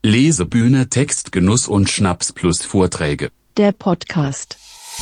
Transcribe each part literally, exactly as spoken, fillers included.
Lesebühne, Text, Genuss und Schnaps plus Vorträge. Der Podcast.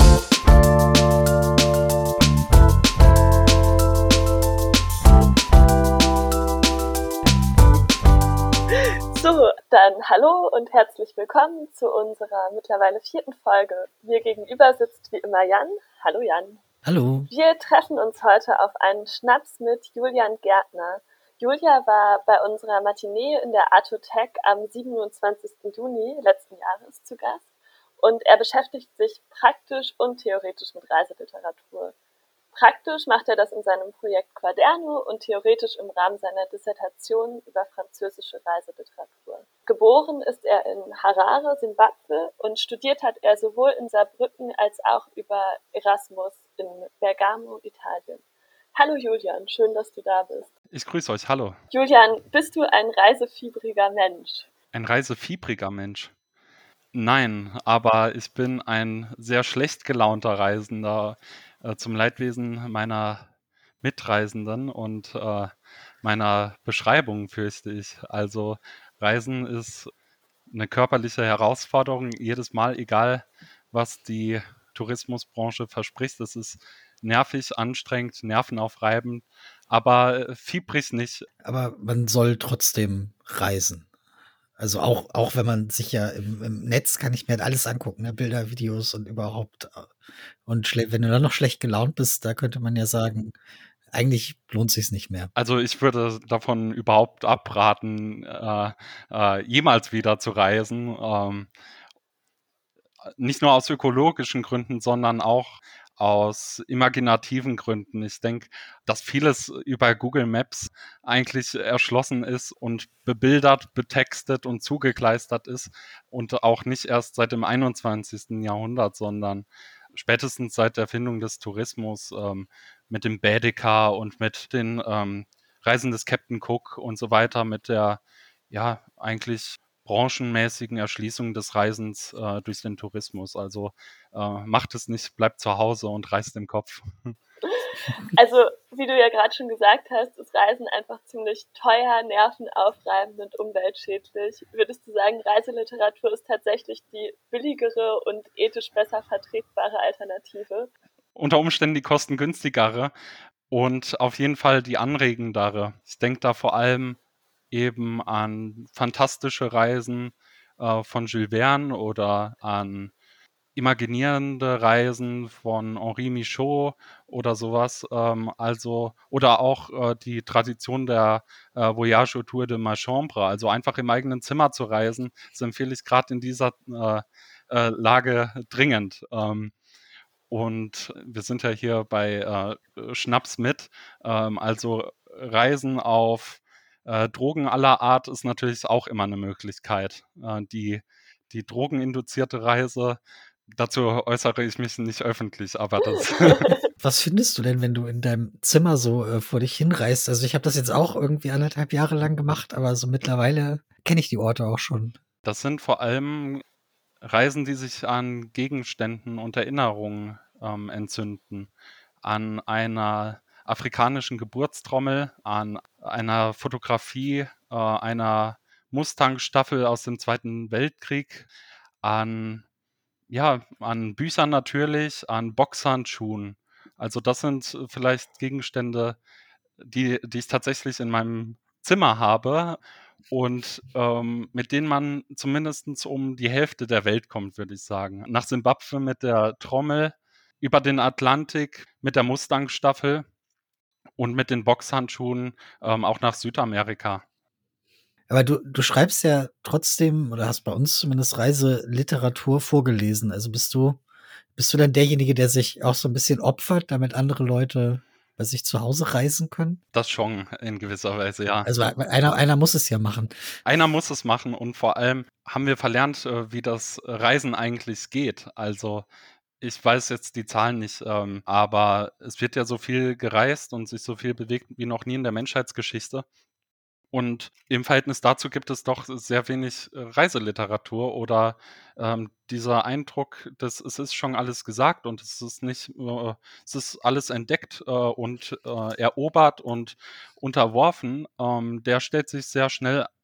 So, dann hallo und herzlich willkommen zu unserer mittlerweile vierten Folge. Mir gegenüber sitzt wie immer Jan. Hallo Jan. Hallo. Wir treffen uns heute auf einen Schnaps mit Julian Gärtner. Julia war bei unserer Matinee in der Artothek am siebenundzwanzigsten Juni letzten Jahres zu Gast und er beschäftigt sich praktisch und theoretisch mit Reiseliteratur. Praktisch macht er das in seinem Projekt Quaderno und theoretisch im Rahmen seiner Dissertation über französische Reiseliteratur. Geboren ist er in Harare, Simbabwe, und studiert hat er sowohl in Saarbrücken als auch über Erasmus in Bergamo, Italien. Hallo Julian, schön, dass du da bist. Ich grüße euch, hallo. Julian, bist du ein reisefiebriger Mensch? Ein reisefiebriger Mensch? Nein, aber ich bin ein sehr schlecht gelaunter Reisender, äh, zum Leidwesen meiner Mitreisenden und äh, meiner Beschreibung, fürchte ich. Also Reisen ist eine körperliche Herausforderung, jedes Mal, egal was die Tourismusbranche verspricht. Es ist nervig, anstrengend, nervenaufreibend, aber fiebrig nicht. Aber man soll trotzdem reisen. Also auch, auch wenn man sich ja im, im Netz kann ich mir halt alles angucken, ne? Bilder, Videos und überhaupt. Und schle- wenn du dann noch schlecht gelaunt bist, da könnte man ja sagen, eigentlich lohnt sich's nicht mehr. Also ich würde davon überhaupt abraten, äh, äh, jemals wieder zu reisen. Ähm, nicht nur aus ökologischen Gründen, sondern auch aus imaginativen Gründen. Ich denke, dass vieles über Google Maps eigentlich erschlossen ist und bebildert, betextet und zugekleistert ist und auch nicht erst seit dem einundzwanzigsten Jahrhundert, sondern spätestens seit der Erfindung des Tourismus ähm, mit dem Baedeker und mit den ähm, Reisen des Captain Cook und so weiter, mit der ja eigentlich branchenmäßigen Erschließung des Reisens äh, durch den Tourismus. Also äh, macht es nicht, bleibt zu Hause und reist im Kopf. Also, wie du ja gerade schon gesagt hast, ist Reisen einfach ziemlich teuer, nervenaufreibend und umweltschädlich. Würdest du sagen, Reiseliteratur ist tatsächlich die billigere und ethisch besser vertretbare Alternative? Unter Umständen die kostengünstigere und auf jeden Fall die anregendere. Ich denke da vor allem eben an fantastische Reisen äh, von Jules Verne oder an imaginierende Reisen von Henri Michaud oder sowas. Ähm, also oder auch äh, die Tradition der äh, Voyage autour de ma chambre, also einfach im eigenen Zimmer zu reisen, das empfehle ich gerade in dieser äh, äh, Lage dringend. Ähm, und wir sind ja hier bei äh, Schnaps mit, ähm, also Reisen auf äh, Drogen aller Art ist natürlich auch immer eine Möglichkeit. Äh, die, die drogeninduzierte Reise, dazu äußere ich mich nicht öffentlich, aber das Was findest du denn, wenn du in deinem Zimmer so äh, vor dich hinreist? Also ich habe das jetzt auch irgendwie anderthalb Jahre lang gemacht, aber so mittlerweile kenne ich die Orte auch schon. das sind vor allem Reisen, die sich an Gegenständen und Erinnerungen ähm, entzünden. An einer afrikanischen Geburtstrommel, an einer Fotografie äh, einer Mustang-Staffel aus dem Zweiten Weltkrieg, an, ja, an Büchern natürlich, an Boxhandschuhen. Also das sind vielleicht Gegenstände, die, die ich tatsächlich in meinem Zimmer habe und ähm, mit denen man zumindest um die Hälfte der Welt kommt, würde ich sagen. Nach Simbabwe mit der Trommel, über den Atlantik mit der Mustang-Staffel und mit den Boxhandschuhen ähm, auch nach Südamerika. Aber du, du schreibst ja trotzdem oder hast bei uns zumindest Reiseliteratur vorgelesen. Also bist du, bist du dann derjenige, der sich auch so ein bisschen opfert, damit andere Leute bei sich zu Hause reisen können? Das schon in gewisser Weise, ja. Also einer, einer muss es ja machen. Einer muss es machen und vor allem haben wir verlernt, äh, wie das Reisen eigentlich geht. Also ich weiß jetzt die Zahlen nicht, ähm, aber es wird ja so viel gereist und sich so viel bewegt wie noch nie in der Menschheitsgeschichte. Und im Verhältnis dazu gibt es doch sehr wenig äh, Reiseliteratur oder ähm, dieser Eindruck, dass es ist schon alles gesagt und es ist nicht, äh, es ist alles entdeckt äh, und äh, erobert und unterworfen, ähm, der stellt sich sehr schnell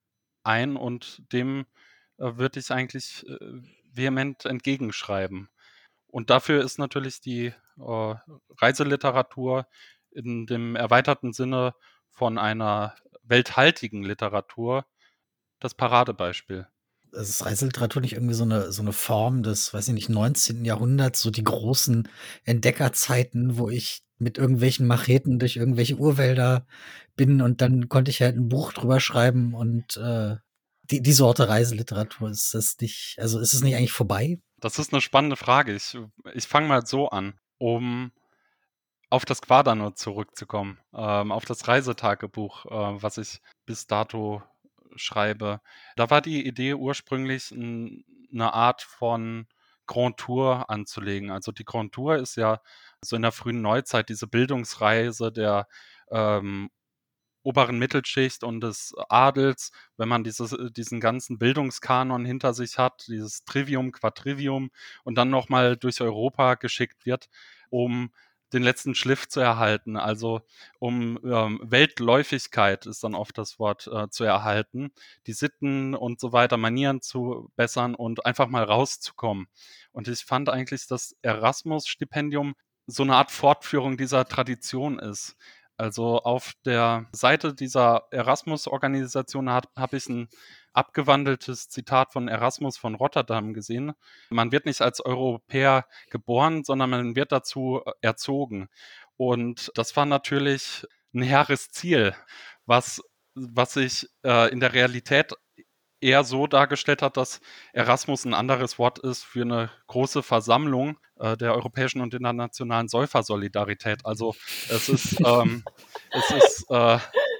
ein und dem äh, würde ich eigentlich äh, vehement entgegenschreiben. Und dafür ist natürlich die äh, Reiseliteratur in dem erweiterten Sinne von einer welthaltigen Literatur das Paradebeispiel. Also ist Reiseliteratur nicht irgendwie so eine so eine Form des, weiß ich nicht, neunzehnten Jahrhunderts, so die großen Entdeckerzeiten, wo ich mit irgendwelchen Macheten durch irgendwelche Urwälder bin und dann konnte ich halt ein Buch drüber schreiben und, äh, die die Sorte Reiseliteratur, ist das nicht, also, ist es nicht eigentlich vorbei? Das ist eine spannende Frage. Ich, ich fange mal so an, um auf das Quadano zurückzukommen, ähm, auf das Reisetagebuch, äh, was ich bis dato schreibe. Da war die Idee ursprünglich, n- eine Art von Grand Tour anzulegen. Also die Grand Tour ist ja so in der frühen Neuzeit diese Bildungsreise der ähm, oberen Mittelschicht und des Adels, wenn man dieses, äh, diesen ganzen Bildungskanon hinter sich hat, dieses Trivium, Quadrivium und dann nochmal durch Europa geschickt wird, um den letzten Schliff zu erhalten, also um ähm, Weltläufigkeit ist dann oft das Wort äh, zu erhalten, die Sitten und so weiter, Manieren zu bessern und einfach mal rauszukommen. Und ich fand eigentlich, das Erasmus-Stipendium so eine Art Fortführung dieser Tradition ist. Also auf der Seite dieser Erasmus-Organisation habe ich ein abgewandeltes Zitat von Erasmus von Rotterdam gesehen. Man wird nicht als Europäer geboren, sondern man wird dazu erzogen. Und das war natürlich ein hehres Ziel, was, was sich äh, in der Realität eher so dargestellt hat, dass Erasmus ein anderes Wort ist für eine große Versammlung äh, der europäischen und internationalen Säufersolidarität. Also es ist, ähm, es ist äh,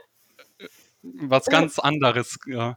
was ganz anderes. Äh.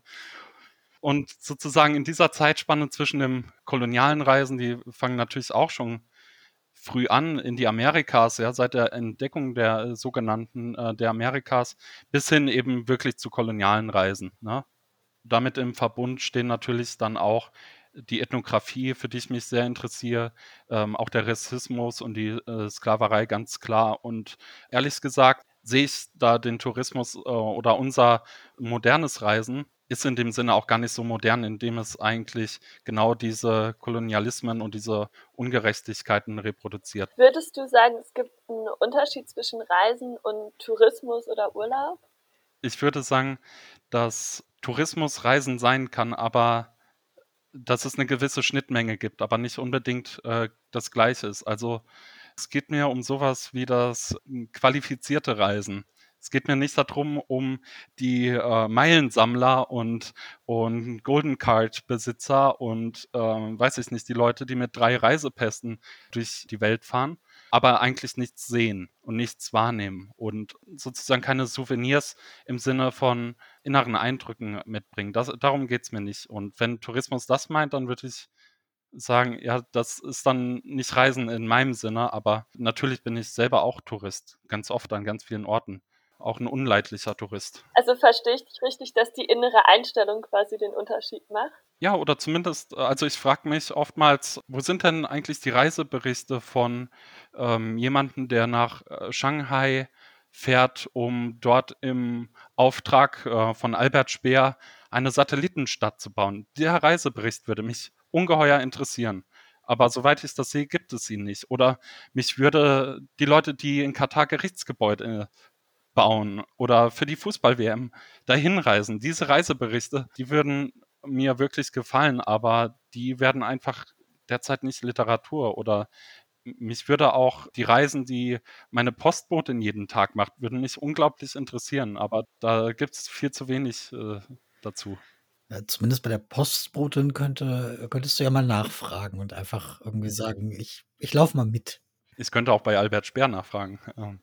Und sozusagen in dieser Zeitspanne zwischen dem kolonialen Reisen, die fangen natürlich auch schon früh an in die Amerikas, ja, seit der Entdeckung der äh, sogenannten äh, der Amerikas bis hin eben wirklich zu kolonialen Reisen. Ne? Damit im Verbund stehen natürlich dann auch die Ethnographie, für die ich mich sehr interessiere, ähm, auch der Rassismus und die äh, Sklaverei ganz klar. Und ehrlich gesagt sehe ich da den Tourismus äh, oder unser modernes Reisen ist in dem Sinne auch gar nicht so modern, indem es eigentlich genau diese Kolonialismen und diese Ungerechtigkeiten reproduziert. Würdest du sagen, es gibt einen Unterschied zwischen Reisen und Tourismus oder Urlaub? Ich würde sagen, dass Tourismus Reisen sein kann, aber dass es eine gewisse Schnittmenge gibt, aber nicht unbedingt äh, das Gleiche ist. Also es geht mir um sowas wie das m, qualifizierte Reisen. Es geht mir nicht darum, um die äh, Meilensammler und, und Golden Card-Besitzer und ähm, weiß ich nicht, die Leute, die mit drei Reisepässen durch die Welt fahren, aber eigentlich nichts sehen und nichts wahrnehmen und sozusagen keine Souvenirs im Sinne von inneren Eindrücken mitbringen. Das, darum geht es mir nicht. Und wenn Tourismus das meint, dann würde ich sagen, ja, das ist dann nicht Reisen in meinem Sinne, aber natürlich bin ich selber auch Tourist, ganz oft an ganz vielen Orten. Auch ein unleidlicher Tourist. Also verstehe ich dich richtig, dass die innere Einstellung quasi den Unterschied macht? Ja, oder zumindest, also ich frage mich oftmals, wo sind denn eigentlich die Reiseberichte von ähm, jemandem, der nach äh, Shanghai fährt, um dort im Auftrag äh, von Albert Speer eine Satellitenstadt zu bauen? Der Reisebericht würde mich ungeheuer interessieren. Aber soweit ich das sehe, gibt es ihn nicht. Oder mich würde die Leute, die in Katar Gerichtsgebäude bauen oder für die Fußball-W M dahin reisen. Diese Reiseberichte, die würden mir wirklich gefallen, aber die werden einfach derzeit nicht Literatur oder m- mich würde auch die Reisen, die meine Postbotin jeden Tag macht, würden mich unglaublich interessieren, aber da gibt es viel zu wenig äh, dazu. Ja, zumindest bei der Postbotin könnte könntest du ja mal nachfragen und einfach irgendwie sagen: „Ich ich laufe mal mit.“ Ich könnte auch bei Albert Speer nachfragen. Ähm,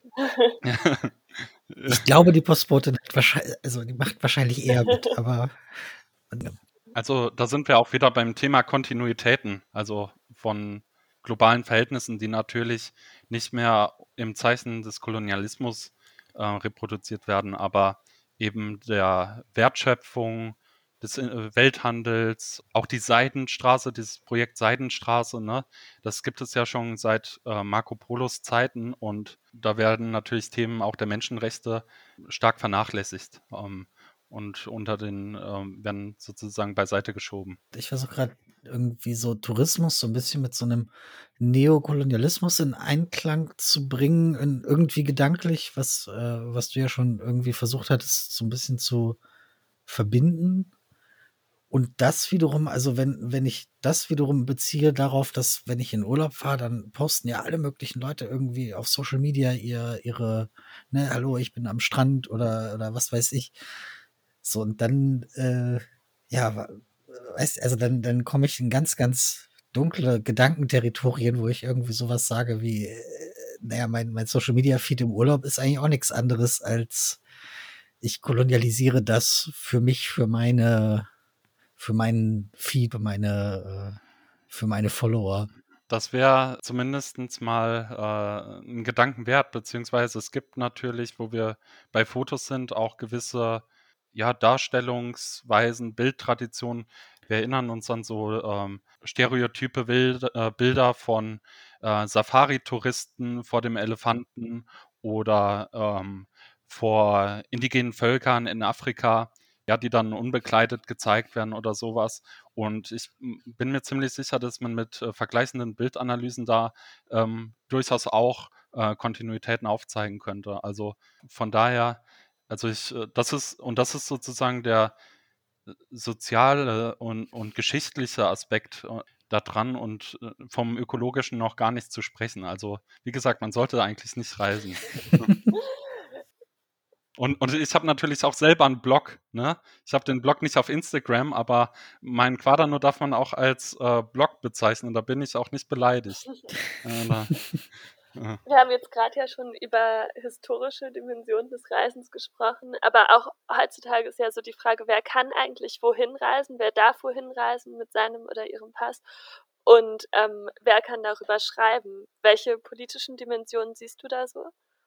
Ich glaube, die Postbotin hat wahrschei also, die macht wahrscheinlich eher mit, aber Also da sind wir auch wieder beim Thema Kontinuitäten, also von globalen Verhältnissen, die natürlich nicht mehr im Zeichen des Kolonialismus äh, reproduziert werden, aber eben der Wertschöpfung, des äh, Welthandels, auch die Seidenstraße, dieses Projekt Seidenstraße, ne, das gibt es ja schon seit äh, Marco Polos Zeiten und da werden natürlich Themen auch der Menschenrechte stark vernachlässigt. Ähm, und unter den ähm, werden sozusagen beiseite geschoben. Ich versuche gerade irgendwie so Tourismus so ein bisschen mit so einem Neokolonialismus in Einklang zu bringen, in irgendwie gedanklich, was, äh, was du ja schon irgendwie versucht hattest, so ein bisschen zu verbinden. Und das wiederum, also wenn, wenn ich das wiederum beziehe darauf, dass wenn ich in Urlaub fahre, dann posten ja alle möglichen Leute irgendwie auf Social Media ihr, ihre, ne, hallo, ich bin am Strand oder, oder was weiß ich. So, und dann, äh, ja, wa- weißt, also dann, dann komme ich in ganz, ganz dunkle Gedankenterritorien, wo ich irgendwie sowas sage wie, äh, naja, mein, mein Social Media Feed im Urlaub ist eigentlich auch nichts anderes als ich kolonialisiere das für mich, für meine, für meinen Feed, für meine, äh, für meine Follower. Das wäre zumindest mal äh, ein Gedanken wert, beziehungsweise es gibt natürlich, wo wir bei Fotos sind, auch gewisse ja, Darstellungsweisen, Bildtraditionen. Wir erinnern uns an so ähm, stereotype Bild, äh, Bilder von äh, Safari-Touristen vor dem Elefanten oder ähm, vor indigenen Völkern in Afrika, ja, die dann unbekleidet gezeigt werden oder sowas. Und ich m, bin mir ziemlich sicher, dass man mit äh, vergleichenden Bildanalysen da ähm, durchaus auch äh, Kontinuitäten aufzeigen könnte. Also von daher, also ich, äh, das ist, und das ist sozusagen der äh, soziale und, und geschichtliche Aspekt äh, da dran und äh, vom ökologischen noch gar nicht zu sprechen. Also wie gesagt, man sollte eigentlich nicht reisen. Und, und ich habe natürlich auch selber einen Blog. Ne? Ich habe den Blog nicht auf Instagram, aber meinen Quaderno darf man auch als äh, Blog bezeichnen. Da bin ich auch nicht beleidigt. Äh, da, äh. Wir haben jetzt gerade ja schon über historische Dimensionen des Reisens gesprochen, aber auch heutzutage ist ja so die Frage, wer kann eigentlich wohin reisen, wer darf wohin reisen mit seinem oder ihrem Pass und ähm, wer kann darüber schreiben. Welche politischen Dimensionen siehst du da so?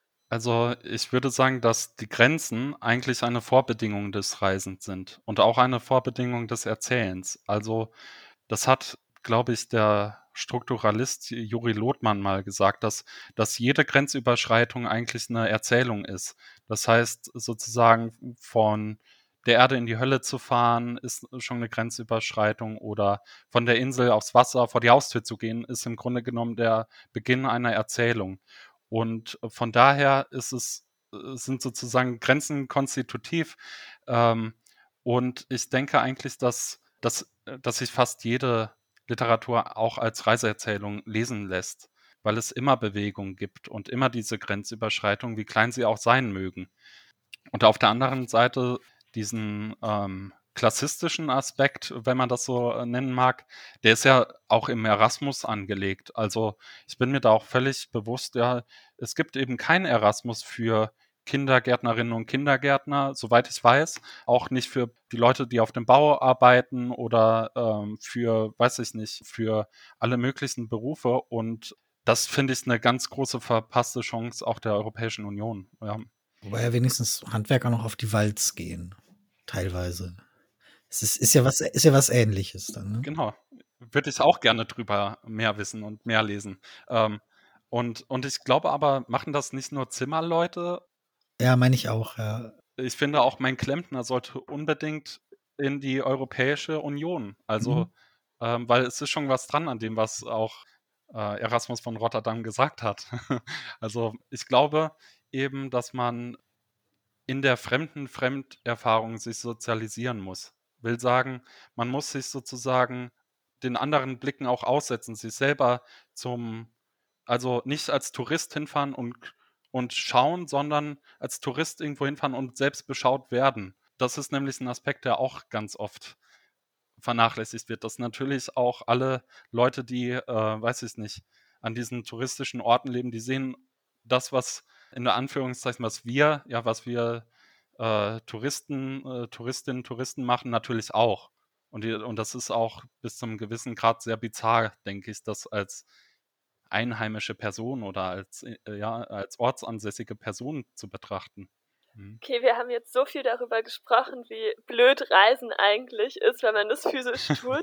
Also ich würde sagen, dass die Grenzen eigentlich eine Vorbedingung des Reisens sind und auch eine Vorbedingung des Erzählens. Also das hat, glaube ich, der Strukturalist Juri Lothmann mal gesagt, dass, dass jede Grenzüberschreitung eigentlich eine Erzählung ist. Das heißt, sozusagen von der Erde in die Hölle zu fahren, ist schon eine Grenzüberschreitung oder von der Insel aufs Wasser vor die Haustür zu gehen, ist im Grunde genommen der Beginn einer Erzählung. Und von daher ist es, sind sozusagen Grenzen konstitutiv. Ähm, und ich denke eigentlich, dass, dass, dass sich fast jede Literatur auch als Reiseerzählung lesen lässt, weil es immer Bewegung gibt und immer diese Grenzüberschreitungen, wie klein sie auch sein mögen. Und auf der anderen Seite diesen ähm, klassistischen Aspekt, wenn man das so äh, nennen mag, der ist ja auch im Erasmus angelegt. Also ich bin mir da auch völlig bewusst, ja, es gibt eben keinen Erasmus für Kindergärtnerinnen und Kindergärtner, soweit ich weiß, auch nicht für die Leute, die auf dem Bau arbeiten oder ähm, für, weiß ich nicht, für alle möglichen Berufe. Und das finde ich eine ganz große verpasste Chance auch der Europäischen Union. Ja. Wobei ja wenigstens Handwerker noch auf die Walz gehen. Teilweise. Es ist, ist ja was, ist ja was Ähnliches dann, ne? Genau. Würde ich auch gerne drüber mehr wissen und mehr lesen. Ähm, und, und ich glaube aber, machen das nicht nur Zimmerleute? Ja, meine ich auch, ja. Ich finde auch, mein Klempner sollte unbedingt in die Europäische Union. Also, Mhm. ähm, weil es ist schon was dran an dem, was auch äh, Erasmus von Rotterdam gesagt hat. Also ich glaube eben, dass man in der fremden Fremderfahrung sich sozialisieren muss. Will sagen, man muss sich sozusagen den anderen Blicken auch aussetzen, sich selber zum, also nicht als Tourist hinfahren und, und schauen, sondern als Tourist irgendwo hinfahren und selbst beschaut werden. Das ist nämlich ein Aspekt, der auch ganz oft vernachlässigt wird, dass natürlich auch alle Leute, die, äh, weiß ich nicht, an diesen touristischen Orten leben, die sehen das, was in der Anführungszeichen, was wir, ja, was wir äh, Touristen, äh, Touristinnen, Touristen machen, natürlich auch. Und, die, und das ist auch bis zum gewissen Grad sehr bizarr, denke ich, das als einheimische Person oder als, äh, ja, als ortsansässige Person zu betrachten. Mhm. Okay, wir haben jetzt so viel darüber gesprochen, wie blöd Reisen eigentlich ist, wenn man das physisch tut.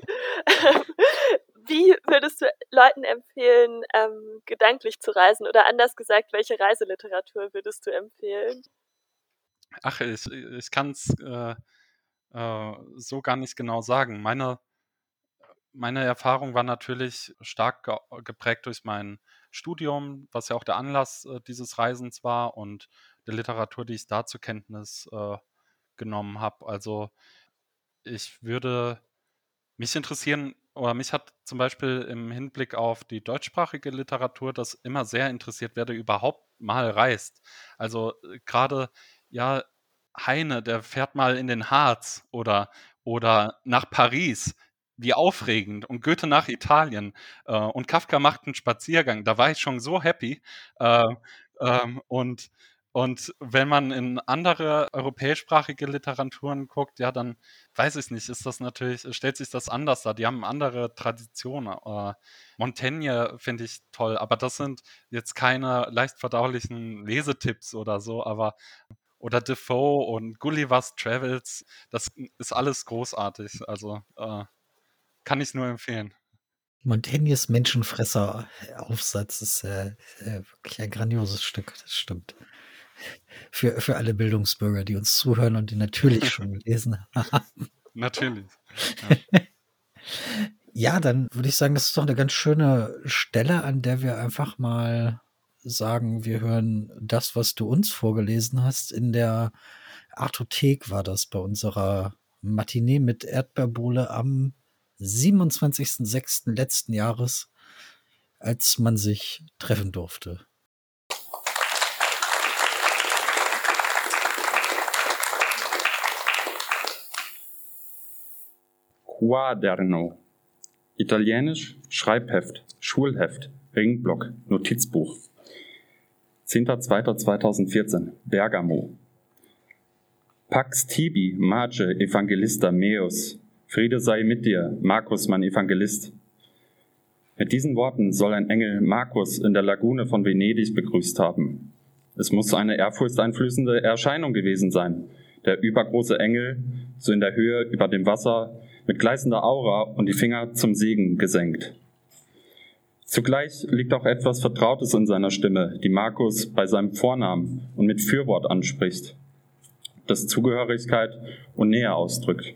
Wie würdest du Leuten empfehlen, ähm, gedanklich zu reisen? Oder anders gesagt, welche Reiseliteratur würdest du empfehlen? Ach, ich, ich kann es äh, äh, so gar nicht genau sagen. Meine, meine Erfahrung war natürlich stark ge geprägt durch mein Studium, was ja auch der Anlass äh, dieses Reisens war und der Literatur, die ich da zur Kenntnis äh, genommen habe. Also ich würde mich interessieren, oder mich hat zum Beispiel im Hinblick auf die deutschsprachige Literatur das immer sehr interessiert, wer da überhaupt mal reist. Also äh, gerade, ja, Heine, der fährt mal in den Harz oder, oder nach Paris. Wie aufregend. Und Goethe nach Italien. Äh, und Kafka macht einen Spaziergang. Da war ich schon so happy. Äh, ähm, und, und wenn man in andere europäischsprachige Literaturen guckt, ja, dann weiß ich nicht, ist das natürlich, stellt sich das anders dar. Die haben andere Traditionen. Äh, Montaigne finde ich toll, aber das sind jetzt keine leicht verdaulichen Lesetipps oder so, aber oder Defoe und Gulliver's Travels, das ist alles großartig. Also äh, kann ich nur empfehlen. Montaignes Menschenfresser-Aufsatz ist äh, äh, wirklich ein grandioses Stück, das stimmt. Für, für alle Bildungsbürger, die uns zuhören und die natürlich schon gelesen haben. Natürlich. Ja. Ja, dann würde ich sagen, das ist doch eine ganz schöne Stelle, an der wir einfach mal sagen, wir hören das, was du uns vorgelesen hast. In der Artothek war das bei unserer Matinee mit Erdbeerbohle am siebenundzwanzigsten sechsten letzten Jahres, als man sich treffen durfte. Quaderno. Italienisch Schreibheft, Schulheft, Ringblock, Notizbuch. zehnter zweiter zweitausendvierzehn, Bergamo. Pax tibi, Mage, Evangelista meus. Friede sei mit dir, Markus, mein Evangelist. Mit diesen Worten soll ein Engel Markus in der Lagune von Venedig begrüßt haben. Es muss eine ehrfurchteinflößende Erscheinung gewesen sein. Der übergroße Engel, so in der Höhe über dem Wasser, mit gleißender Aura und die Finger zum Segen gesenkt. Zugleich liegt auch etwas Vertrautes in seiner Stimme, die Markus bei seinem Vornamen und mit Fürwort anspricht, das Zugehörigkeit und Nähe ausdrückt.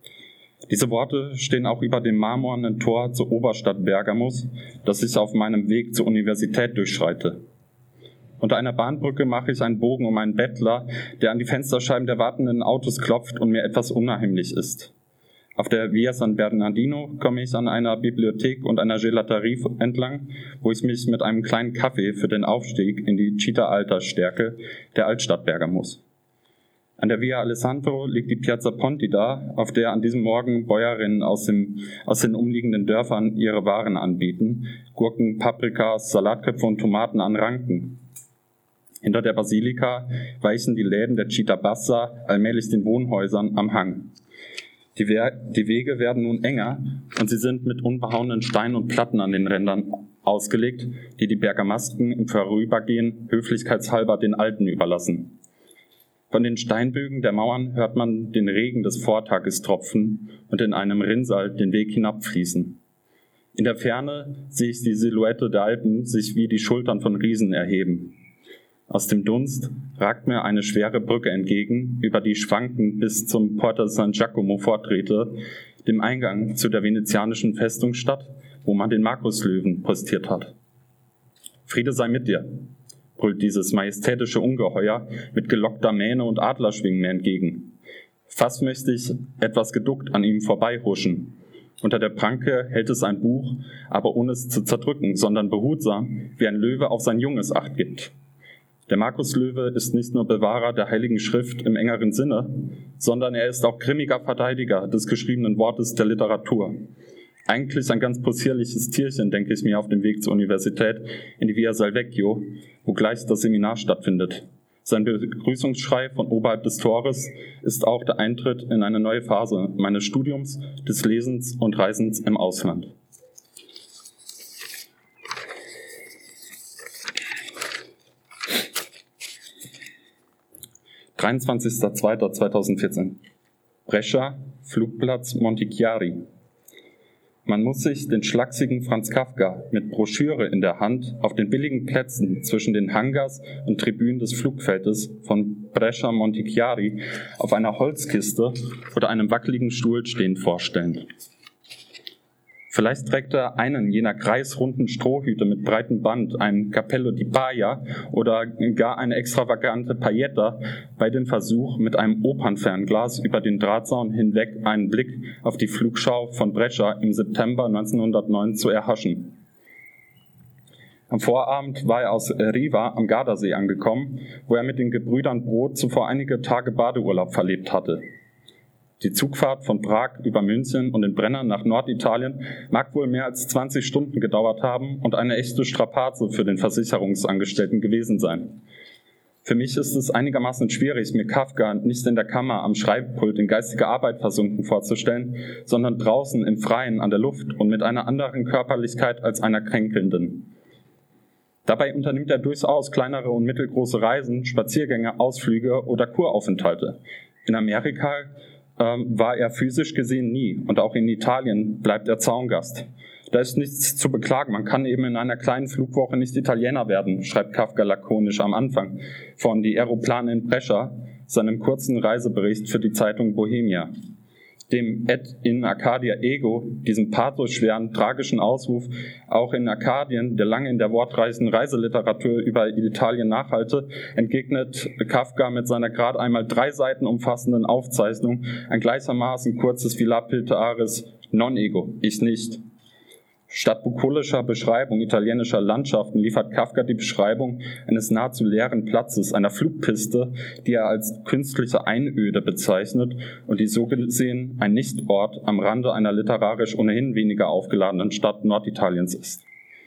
Diese Worte stehen auch über dem marmornen Tor zur Oberstadt Bergamos, das ich auf meinem Weg zur Universität durchschreite. Unter einer Bahnbrücke mache ich einen Bogen um einen Bettler, der an die Fensterscheiben der wartenden Autos klopft und mir etwas unheimlich ist. Auf der Via San Bernardino komme ich an einer Bibliothek und einer Gelaterie entlang, wo ich mich mit einem kleinen Kaffee für den Aufstieg in die Città Alta stärke, der Altstadt Bergamos. An der Via Alessandro liegt die Piazza Pontida, auf der an diesem Morgen Bäuerinnen aus, dem, aus den umliegenden Dörfern ihre Waren anbieten, Gurken, Paprikas, Salatköpfe und Tomaten an Ranken. Hinter der Basilika weichen die Läden der Città Bassa allmählich den Wohnhäusern am Hang. Die, We- die Wege werden nun enger und sie sind mit unbehauenen Steinen und Platten an den Rändern ausgelegt, die die Bergamasken im Vorübergehen höflichkeitshalber den Alten überlassen. Von den Steinbögen der Mauern hört man den Regen des Vortages tropfen und in einem Rinnsal den Weg hinabfließen. In der Ferne sehe ich die Silhouette der Alpen sich wie die Schultern von Riesen erheben. Aus dem Dunst ragt mir eine schwere Brücke entgegen, über die schwankend bis zum Porta San Giacomo forttrete, dem Eingang zu der venezianischen Festungsstadt, wo man den Markuslöwen postiert hat. Friede sei mit dir, brüllt dieses majestätische Ungeheuer mit gelockter Mähne und Adlerschwingen mir entgegen. Fast möchte ich etwas geduckt an ihm vorbeihuschen. Unter der Pranke hält es ein Buch, aber ohne es zu zerdrücken, sondern behutsam, wie ein Löwe auf sein Junges Acht gibt. Der Markuslöwe ist nicht nur Bewahrer der Heiligen Schrift im engeren Sinne, sondern er ist auch grimmiger Verteidiger des geschriebenen Wortes der Literatur. Eigentlich ein ganz possierliches Tierchen, denke ich mir, auf dem Weg zur Universität in die Via Salvecchio, wo gleich das Seminar stattfindet. Sein Begrüßungsschrei von oberhalb des Tores ist auch der Eintritt in eine neue Phase meines Studiums, des Lesens und Reisens im Ausland. dreiundzwanzigster zweiter zweitausendvierzehn. Brescia, Flugplatz Montichiari. Man muss sich den schlachsigen Franz Kafka mit Broschüre in der Hand auf den billigen Plätzen zwischen den Hangars und Tribünen des Flugfeldes von Brescia Montichiari auf einer Holzkiste oder einem wackeligen Stuhl stehend vorstellen. Vielleicht trägt er einen jener kreisrunden Strohhüte mit breitem Band, ein Cappello di Paglia oder gar eine extravagante Pailletta bei dem Versuch, mit einem Opernfernglas über den Drahtzaun hinweg einen Blick auf die Flugschau von Brescia im September neunzehnhundertneun zu erhaschen. Am Vorabend war er aus Riva am Gardasee angekommen, wo er mit den Gebrüdern Brod zuvor einige Tage Badeurlaub verlebt hatte. Die Zugfahrt von Prag über München und den Brenner nach Norditalien mag wohl mehr als zwanzig Stunden gedauert haben und eine echte Strapaze für den Versicherungsangestellten gewesen sein. Für mich ist es einigermaßen schwierig, mir Kafka nicht in der Kammer am Schreibpult in geistige Arbeit versunken vorzustellen, sondern draußen im Freien an der Luft und mit einer anderen Körperlichkeit als einer kränkelnden. Dabei unternimmt er durchaus kleinere und mittelgroße Reisen, Spaziergänge, Ausflüge oder Kuraufenthalte. In Amerika war er physisch gesehen nie und auch in Italien bleibt er Zaungast. Da ist nichts zu beklagen, man kann eben in einer kleinen Flugwoche nicht Italiener werden, schreibt Kafka lakonisch am Anfang von Die Aeroplane in Brescia, seinem kurzen Reisebericht für die Zeitung Bohemia. Dem Et in Arcadia Ego, diesem pathosschweren, tragischen Ausruf, auch in Arkadien, der lange in der wortreichen Reiseliteratur über Italien nachhalte, entgegnet Kafka mit seiner gerade einmal drei Seiten umfassenden Aufzeichnung ein gleichermaßen kurzes Villapiltaris Non-Ego, ich nicht. Statt bukolischer Beschreibung italienischer Landschaften liefert Kafka die Beschreibung eines nahezu leeren Platzes, einer Flugpiste, die er als künstliche Einöde bezeichnet und die so gesehen ein Nichtort am Rande einer literarisch ohnehin weniger aufgeladenen Stadt Norditaliens ist.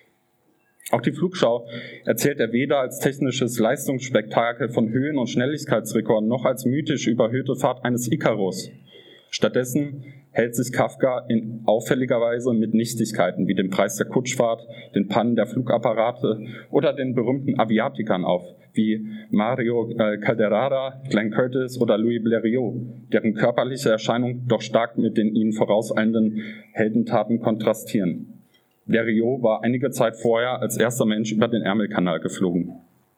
Auch die Flugschau erzählt er weder als technisches Leistungsspektakel von Höhen- und Schnelligkeitsrekorden noch als mythisch überhöhte Fahrt eines Ikarus. Stattdessen hält sich Kafka in auffälliger Weise mit Nichtigkeiten wie dem Preis der Kutschfahrt, den Pannen der Flugapparate oder den berühmten Aviatikern auf, wie Mario Calderara, Glenn Curtis oder Louis Blériot, deren körperliche Erscheinung doch stark mit den ihnen vorauseilenden Heldentaten kontrastieren. Blériot war einige Zeit vorher als erster Mensch über den Ärmelkanal geflogen.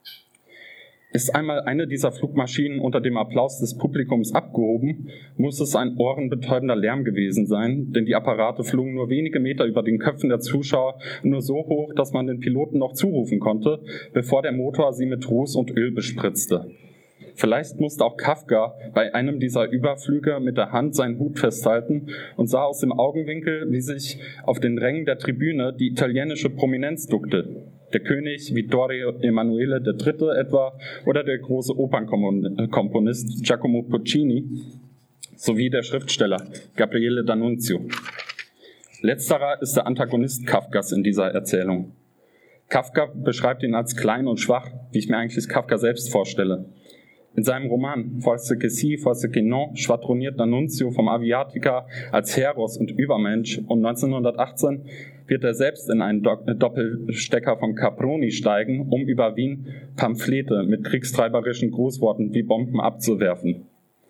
Ist einmal eine dieser Flugmaschinen unter dem Applaus des Publikums abgehoben, muss es ein ohrenbetäubender Lärm gewesen sein, denn die Apparate flogen nur wenige Meter über den Köpfen der Zuschauer, nur so hoch, dass man den Piloten noch zurufen konnte, bevor der Motor sie mit Ruß und Öl bespritzte. Vielleicht musste auch Kafka bei einem dieser Überflüge mit der Hand seinen Hut festhalten und sah aus dem Augenwinkel, wie sich auf den Rängen der Tribüne die italienische Prominenz duckte. Der König Vittorio Emanuele der Dritte etwa oder der große Opernkomponist Giacomo Puccini sowie der Schriftsteller Gabriele D'Annunzio. Letzterer ist der Antagonist Kafkas in dieser Erzählung. Kafka beschreibt ihn als klein und schwach, wie ich mir eigentlich Kafka selbst vorstelle. In seinem Roman Forse che si, forse che no schwadroniert D'Annunzio vom Aviatiker als Heros und Übermensch und neunzehnhundertachtzehn wird er selbst in einen Do- Doppelstecker von Caproni steigen, um über Wien Pamphlete mit kriegstreiberischen Grußworten wie Bomben abzuwerfen.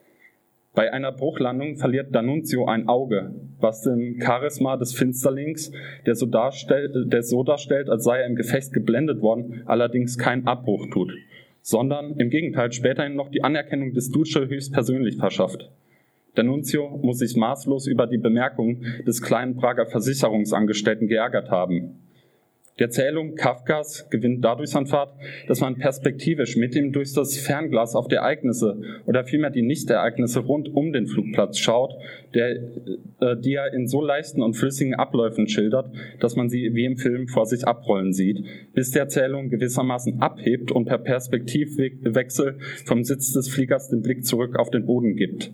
Bei einer Bruchlandung verliert D'Annunzio ein Auge, was dem Charisma des Finsterlings, der so darstellt, der so darstellt, als sei er im Gefecht geblendet worden, allerdings keinen Abbruch tut, sondern im Gegenteil späterhin noch die Anerkennung des Duce höchstpersönlich verschafft. D'Annunzio muss sich maßlos über die Bemerkung des kleinen Prager Versicherungsangestellten geärgert haben. Die Erzählung Kafkas gewinnt dadurch an Fahrt, dass man perspektivisch mit ihm durch das Fernglas auf die Ereignisse oder vielmehr die Nichtereignisse rund um den Flugplatz schaut, der, äh, die er in so leichten und flüssigen Abläufen schildert, dass man sie wie im Film vor sich abrollen sieht, bis die Erzählung gewissermaßen abhebt und per Perspektivwechsel vom Sitz des Fliegers den Blick zurück auf den Boden gibt.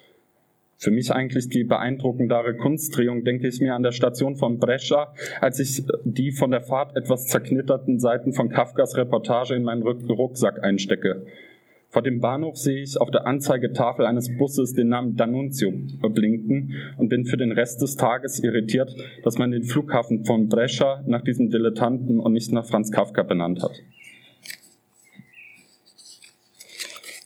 Für mich eigentlich die beeindruckendere Kunstdrehung, denke ich mir, an der Station von Brescia, als ich die von der Fahrt etwas zerknitterten Seiten von Kafkas Reportage in meinen Rucksack einstecke. Vor dem Bahnhof sehe ich auf der Anzeigetafel eines Busses den Namen D'Annunzio blinken und bin für den Rest des Tages irritiert, dass man den Flughafen von Brescia nach diesem Dilettanten und nicht nach Franz Kafka benannt hat.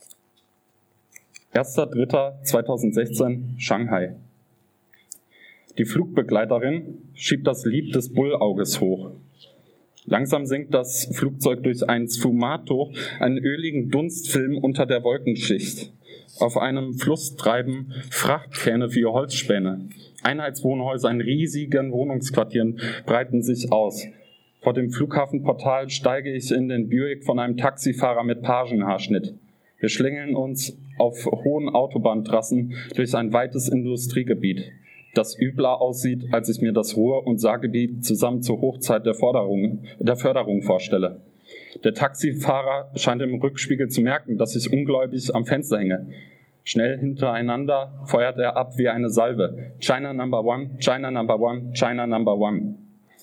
erster dritter zweitausendsechzehn Shanghai. Die Flugbegleiterin schiebt das Lid des Bullauges hoch. Langsam senkt das Flugzeug durch ein Sfumato, einen öligen Dunstfilm unter der Wolkenschicht. Auf einem Fluss treiben Frachtkähne für Holzspäne. Einheitswohnhäuser in riesigen Wohnungsquartieren breiten sich aus. Vor dem Flughafenportal steige ich in den Buick von einem Taxifahrer mit Pagenhaarschnitt. Wir schlängeln uns auf hohen Autobahntrassen durch ein weites Industriegebiet, das übler aussieht, als ich mir das Ruhr- und Saargebiet zusammen zur Hochzeit der, Forderung, der Förderung vorstelle. Der Taxifahrer scheint im Rückspiegel zu merken, dass ich ungläubig am Fenster hänge. Schnell hintereinander feuert er ab wie eine Salve. China number one, China number one, China number one.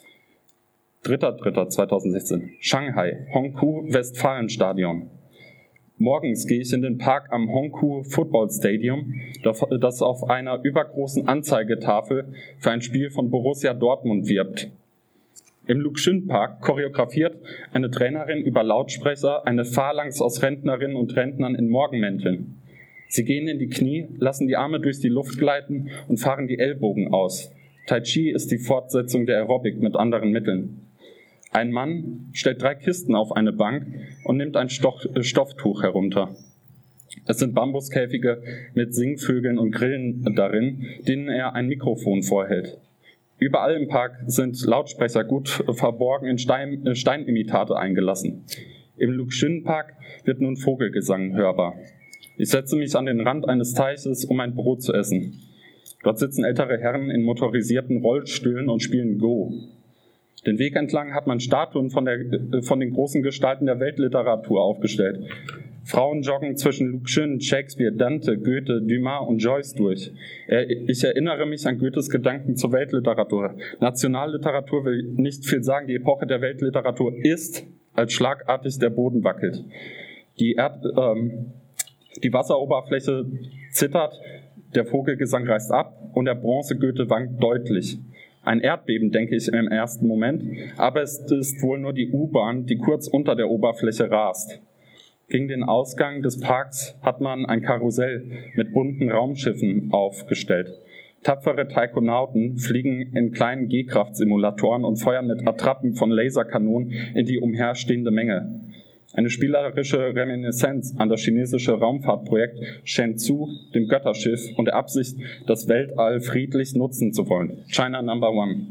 dritter dritter zweitausendsechzehn. Shanghai, Hongkou Westfalenstadion. Morgens gehe ich in den Park am Hongkou Football Stadium, das auf einer übergroßen Anzeigetafel für ein Spiel von Borussia Dortmund wirbt. Im Luxin-Park choreografiert eine Trainerin über Lautsprecher eine Phalanx aus Rentnerinnen und Rentnern in Morgenmänteln. Sie gehen in die Knie, lassen die Arme durch die Luft gleiten und fahren die Ellbogen aus. Tai Chi ist die Fortsetzung der Aerobic mit anderen Mitteln. Ein Mann stellt drei Kisten auf eine Bank und nimmt ein Stoff, äh, Stofftuch herunter. Es sind Bambuskäfige mit Singvögeln und Grillen darin, denen er ein Mikrofon vorhält. Überall im Park sind Lautsprecher gut verborgen in Stein, äh, Steinimitate eingelassen. Im Luxin-Park wird nun Vogelgesang hörbar. Ich setze mich an den Rand eines Teiches, um ein Brot zu essen. Dort sitzen ältere Herren in motorisierten Rollstühlen und spielen Go. Den Weg entlang hat man Statuen von, der, von den großen Gestalten der Weltliteratur aufgestellt. Frauen joggen zwischen Luxin, Shakespeare, Dante, Goethe, Dumas und Joyce durch. Ich erinnere mich an Goethes Gedanken zur Weltliteratur. Nationalliteratur will nicht viel sagen, die Epoche der Weltliteratur ist, als schlagartig der Boden wackelt. Die, Erd, ähm, die Wasseroberfläche zittert, der Vogelgesang reißt ab und der Bronze-Goethe wankt deutlich. Ein Erdbeben, denke ich im ersten Moment, aber es ist wohl nur die U-Bahn, die kurz unter der Oberfläche rast. Gegen den Ausgang des Parks hat man ein Karussell mit bunten Raumschiffen aufgestellt. Tapfere Taikonauten fliegen in kleinen G-Kraft-Simulatoren und feuern mit Attrappen von Laserkanonen in die umherstehende Menge. Eine spielerische Reminiszenz an das chinesische Raumfahrtprojekt Shenzhou, dem Götterschiff und der Absicht, das Weltall friedlich nutzen zu wollen. China number one.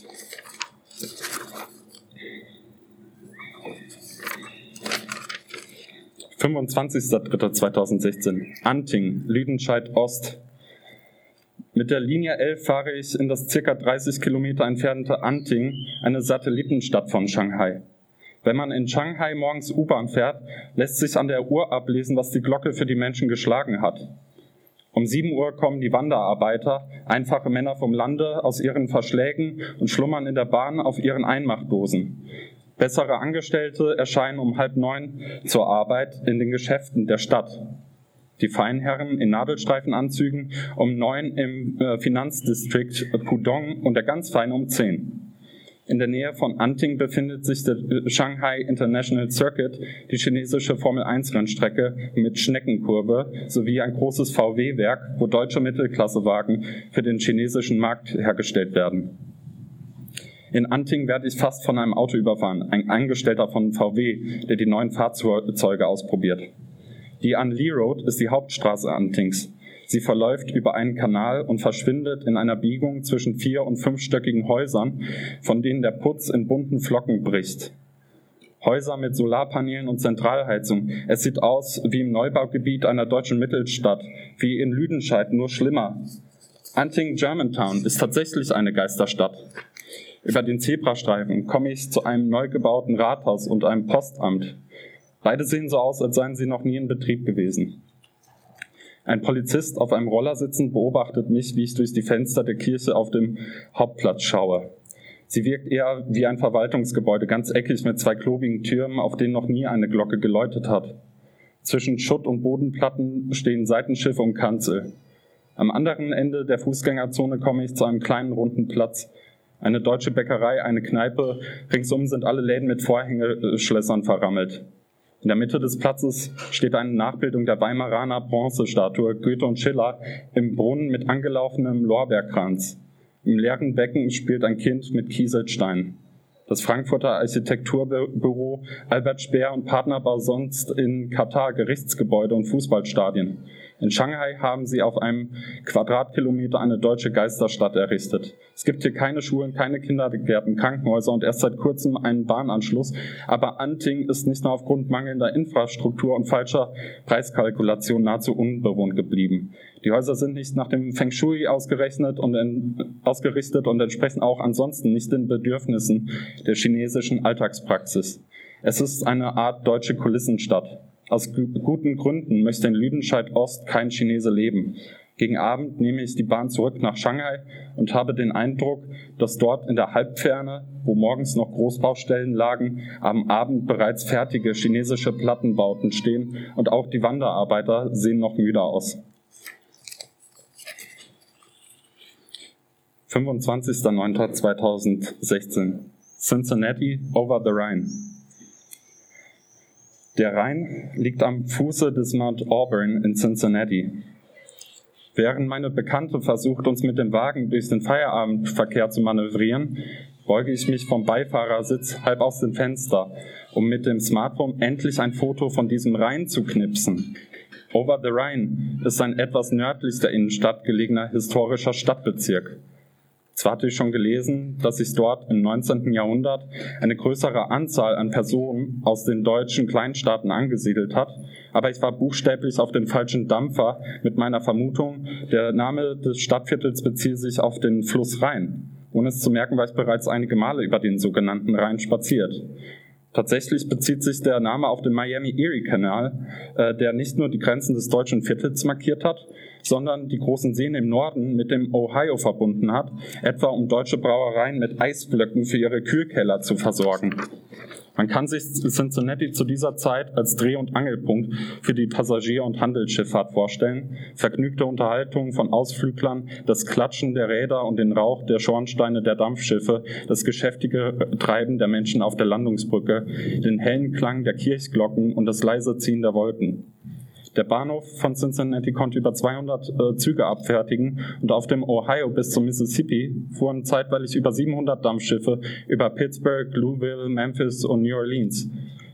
fünfundzwanzigster dritter zweitausendsechzehn. Anting, Lüdenscheid Ost. Mit der Linie elf fahre ich in das ca. dreißig Kilometer entfernte Anting, eine Satellitenstadt von Shanghai. Wenn man in Shanghai morgens U-Bahn fährt, lässt sich an der Uhr ablesen, was die Glocke für die Menschen geschlagen hat. Um sieben Uhr kommen die Wanderarbeiter, einfache Männer vom Lande, aus ihren Verschlägen und schlummern in der Bahn auf ihren Einmachdosen. Bessere Angestellte erscheinen um halb neun zur Arbeit in den Geschäften der Stadt. Die Feinherren in Nadelstreifenanzügen um neun im äh, Finanzdistrikt Pudong und der ganz Feine um zehn. In der Nähe von Anting befindet sich der Shanghai International Circuit, die chinesische Formel eins Rennstrecke mit Schneckenkurve sowie ein großes V W-Werk, wo deutsche Mittelklassewagen für den chinesischen Markt hergestellt werden. In Anting werde ich fast von einem Auto überfahren, ein Angestellter von V W, der die neuen Fahrzeuge ausprobiert. Die An Lee Road ist die Hauptstraße Antings. Sie verläuft über einen Kanal und verschwindet in einer Biegung zwischen vier- und fünfstöckigen Häusern, von denen der Putz in bunten Flocken bricht. Häuser mit Solarpanelen und Zentralheizung. Es sieht aus wie im Neubaugebiet einer deutschen Mittelstadt, wie in Lüdenscheid, nur schlimmer. Anting Germantown ist tatsächlich eine Geisterstadt. Über den Zebrastreifen komme ich zu einem neu gebauten Rathaus und einem Postamt. Beide sehen so aus, als seien sie noch nie in Betrieb gewesen. Ein Polizist auf einem Roller sitzend beobachtet mich, wie ich durch die Fenster der Kirche auf dem Hauptplatz schaue. Sie wirkt eher wie ein Verwaltungsgebäude, ganz eckig mit zwei klobigen Türmen, auf denen noch nie eine Glocke geläutet hat. Zwischen Schutt- und Bodenplatten stehen Seitenschiffe und Kanzel. Am anderen Ende der Fußgängerzone komme ich zu einem kleinen runden Platz. Eine deutsche Bäckerei, eine Kneipe, ringsum sind alle Läden mit Vorhängeschlössern verrammelt. In der Mitte des Platzes steht eine Nachbildung der Weimaraner Bronzestatue Goethe und Schiller im Brunnen mit angelaufenem Lorbeerkranz. Im leeren Becken spielt ein Kind mit Kieselsteinen. Das Frankfurter Architekturbüro Albert Speer und Partner baut sonst in Katar Gerichtsgebäude und Fußballstadien. In Shanghai haben sie auf einem Quadratkilometer eine deutsche Geisterstadt errichtet. Es gibt hier keine Schulen, keine Kindergärten, Krankenhäuser und erst seit kurzem einen Bahnanschluss. Aber Anting ist nicht nur aufgrund mangelnder Infrastruktur und falscher Preiskalkulation nahezu unbewohnt geblieben. Die Häuser sind nicht nach dem Feng Shui ausgerechnet und en, ausgerichtet und entsprechen auch ansonsten nicht den Bedürfnissen der chinesischen Alltagspraxis. Es ist eine Art deutsche Kulissenstadt. Aus guten Gründen möchte in Lüdenscheid Ost kein Chinese leben. Gegen Abend nehme ich die Bahn zurück nach Shanghai und habe den Eindruck, dass dort in der Halbferne, wo morgens noch Großbaustellen lagen, am Abend bereits fertige chinesische Plattenbauten stehen und auch die Wanderarbeiter sehen noch müde aus. fünfundzwanzigster neunter zweitausendsechzehn. Cincinnati over the Rhine. Der Rhein liegt am Fuße des Mount Auburn in Cincinnati. Während meine Bekannte versucht, uns mit dem Wagen durch den Feierabendverkehr zu manövrieren, beuge ich mich vom Beifahrersitz halb aus dem Fenster, um mit dem Smartphone endlich ein Foto von diesem Rhein zu knipsen. Over the Rhine ist ein etwas nördlich der Innenstadt gelegener historischer Stadtbezirk. Zwar hatte ich schon gelesen, dass sich dort im neunzehnten Jahrhundert eine größere Anzahl an Personen aus den deutschen Kleinstaaten angesiedelt hat, aber ich war buchstäblich auf den falschen Dampfer mit meiner Vermutung, der Name des Stadtviertels beziehe sich auf den Fluss Rhein. Ohne es zu merken, war ich bereits einige Male über den sogenannten Rhein spaziert. Tatsächlich bezieht sich der Name auf den Miami-Erie-Kanal, äh, der nicht nur die Grenzen des deutschen Viertels markiert hat, sondern die großen Seen im Norden mit dem Ohio verbunden hat, etwa um deutsche Brauereien mit Eisblöcken für ihre Kühlkeller zu versorgen. Man kann sich Cincinnati zu dieser Zeit als Dreh- und Angelpunkt für die Passagier- und Handelsschifffahrt vorstellen. Vergnügte Unterhaltung von Ausflüglern, das Klatschen der Räder und den Rauch der Schornsteine der Dampfschiffe, das geschäftige Treiben der Menschen auf der Landungsbrücke, den hellen Klang der Kirchglocken und das leise Ziehen der Wolken. Der Bahnhof von Cincinnati konnte über zweihundert äh, Züge abfertigen und auf dem Ohio bis zum Mississippi fuhren zeitweilig über siebenhundert Dampfschiffe über Pittsburgh, Louisville, Memphis und New Orleans.